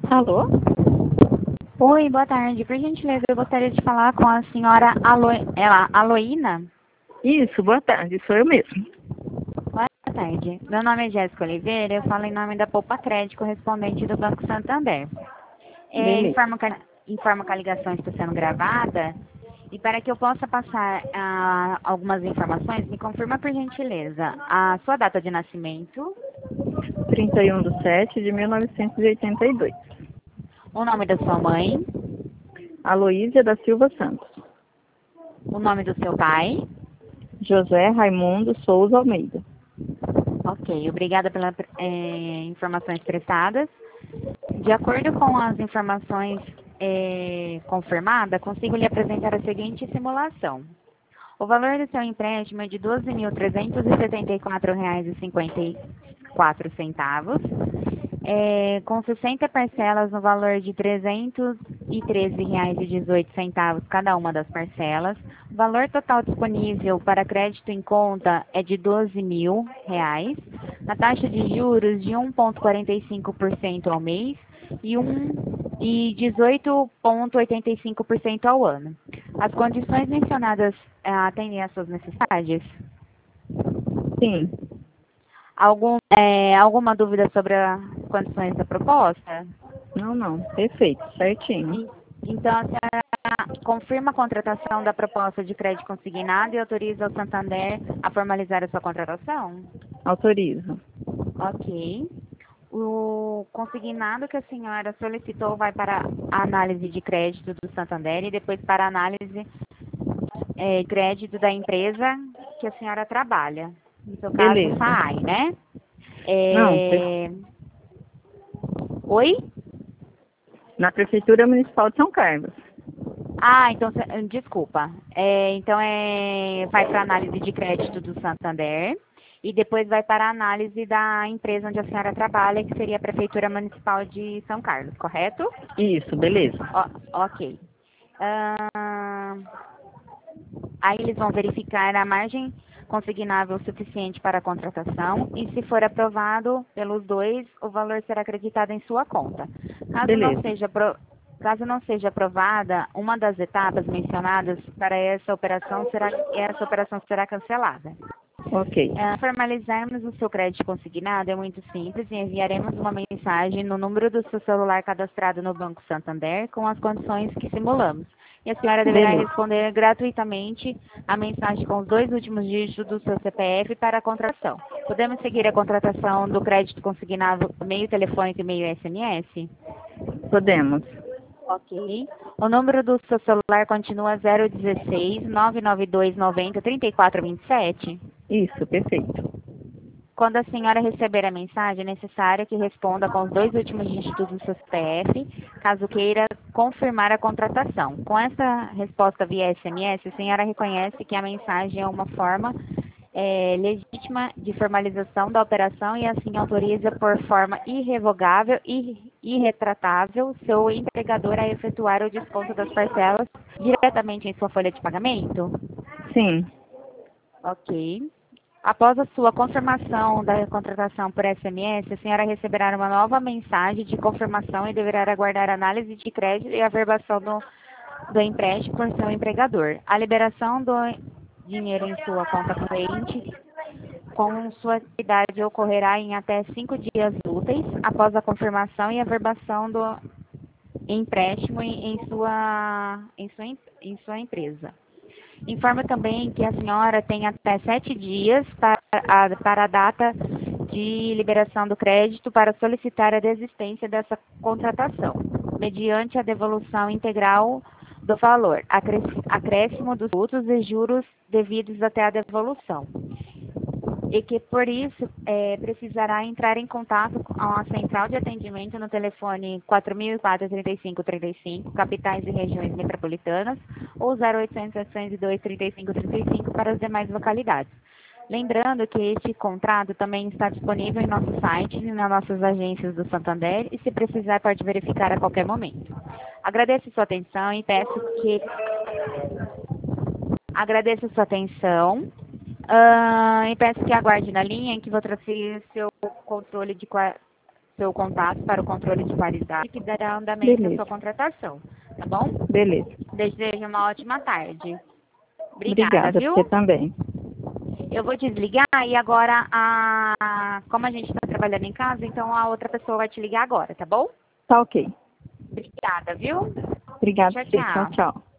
Alô? Oi, boa tarde. Por gentileza, eu gostaria de falar com a senhora Aloína. Isso, boa tarde, sou eu mesmo. Boa tarde. Meu nome é Jéssica Oliveira, eu falo em nome da Poupa Crédito, correspondente do Banco Santander. Beleza. Informo que a ligação está sendo gravada e para que eu possa passar algumas informações, me confirma por gentileza a sua data de nascimento, 31/7/1982. o nome da sua mãe, Aloísia da Silva Santos. o nome do seu pai. José Raimundo Souza Almeida. Ok, obrigada pelas informações prestadas. De acordo com as informações confirmadas, consigo lhe apresentar a seguinte simulação. O valor do seu empréstimo é de R$ 12.374,54, com 60 parcelas no valor de R$ 313,18 cada uma das parcelas. O valor total disponível para crédito em conta é de R$ 12.000, na taxa de juros de 1,45% ao mês e 18,85% ao ano. As condições mencionadas atendem às suas necessidades? Sim. Alguma dúvida sobre as condições da proposta? Não. Perfeito, certinho. Então, a senhora confirma a contratação da proposta de crédito consignado e autoriza o Santander a formalizar a sua contratação? Autorizo. Ok. O consignado que a senhora solicitou vai para a análise de crédito do Santander e depois para a análise crédito da empresa que a senhora trabalha. No seu caso, Beleza. SAAI, né? Não, Oi? na Prefeitura Municipal de São Carlos. Então, desculpa. Vai para a análise de crédito do Santander e depois vai para a análise da empresa onde a senhora trabalha, que seria a Prefeitura Municipal de São Carlos, correto? Isso, beleza. Ok. Aí eles vão verificar a margem consignável suficiente para a contratação e, se for aprovado pelos dois, o valor será acreditado em sua conta. Caso não seja aprovada, uma das etapas mencionadas para essa operação será cancelada. Ok. Formalizarmos o seu crédito consignado é muito simples e enviaremos uma mensagem no número do seu celular cadastrado no Banco Santander com as condições que simulamos. E a senhora deverá Beleza. responder gratuitamente a mensagem com os 2 últimos dígitos do seu CPF para a contratação. Podemos seguir a contratação do crédito consignado meio telefônico e meio SMS? Podemos. Ok. O número do seu celular continua 016 992 90 3427? Isso, perfeito. Quando a senhora receber a mensagem, é necessário que responda com os 2 últimos dígitos do seu CPF, caso queira confirmar a contratação. Com essa resposta via SMS, a senhora reconhece que a mensagem é uma forma legítima de formalização da operação e assim autoriza por forma irrevogável e irretratável seu empregador a efetuar o desconto das parcelas diretamente em sua folha de pagamento? Sim. Ok. Após a sua confirmação da contratação por SMS, a senhora receberá uma nova mensagem de confirmação e deverá aguardar a análise de crédito e a averbação do empréstimo por seu empregador. A liberação do dinheiro em sua conta corrente com sua atividade ocorrerá em até 5 dias úteis após a confirmação e averbação do empréstimo em sua empresa. Informo também que a senhora tem até 7 dias para a data de liberação do crédito para solicitar a desistência dessa contratação, mediante a devolução integral do valor, acréscimo dos tributos e juros devidos até a devolução. E que, por isso, precisará entrar em contato com a central de atendimento no telefone 4004-3535, capitais e regiões metropolitanas, ou 0800-702-3535 para as demais localidades. Lembrando que este contrato também está disponível em nosso site e nas nossas agências do Santander e, se precisar, pode verificar a qualquer momento. Agradeço sua atenção e peço que aguarde na linha em que vou transferir seu controle de seu contato para o controle de qualidade que dará andamento à Beleza. sua contratação, tá bom? Beleza. Desejo uma ótima tarde. Obrigada, Obrigada, viu? você também. Eu vou desligar e agora, como a gente está trabalhando em casa, então a outra pessoa vai te ligar agora, tá bom? Tá ok. Obrigada, viu? Obrigada, Tchau, você. Tchau, tchau. tchau.